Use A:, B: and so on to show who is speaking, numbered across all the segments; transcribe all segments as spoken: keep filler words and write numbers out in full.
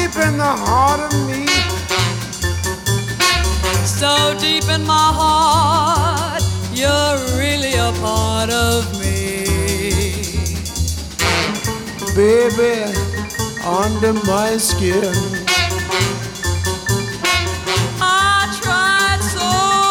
A: deep in the heart of me.
B: So deep in my heart, you're really a part of me.
A: Baby, under my skin.
B: I tried so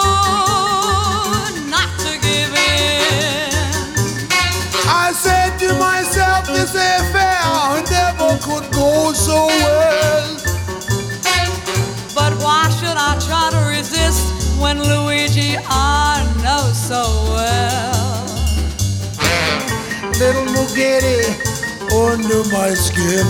B: not to give in.
A: I said to myself, this affair never could go so well.
B: But why should I try to resist when Luigi I know so well?
A: Little Muggetti under my skin.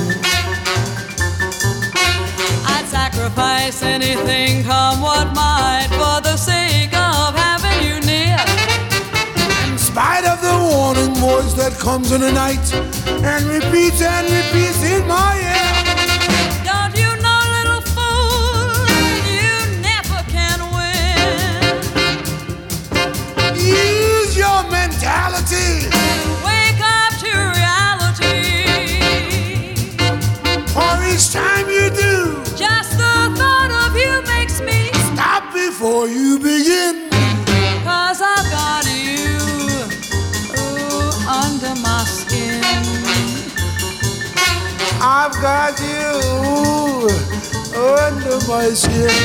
B: I'd sacrifice anything, come what might, for the sake of having you near.
A: In spite of the warning voice that comes in the night and repeats and repeats in my ear.
B: Don't you know, little fool, you never can win.
A: Use your mentality.
B: Wake up to reality.
A: For each time you do,
B: Just the thought of you makes me
A: stop before you begin.
B: Cause I've got you, ooh, under my skin.
A: I've got you under my skin.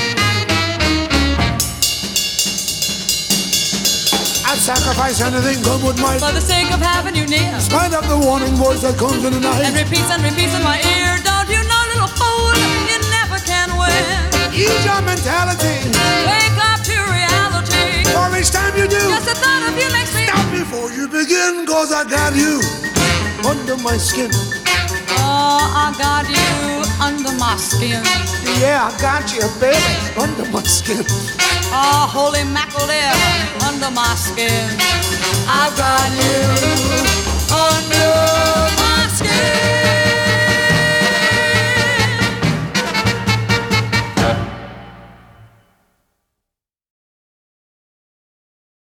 A: I'd sacrifice anything, come what might.
B: For the sake of having you near.
A: In spite of the warning voice that comes in the night.
B: And repeats and repeats in my ear. Don't you know, little fool, you never can win.
A: Use your mentality.
B: Wake up to reality.
A: For each time you do,
B: Just the thought of you makes me
A: stop before you begin. Cause I got you under my skin.
B: Oh, I got you under my skin.
A: Yeah, I got you, baby, under my skin.
B: Oh, holy mackerel there, under my skin. I've got you under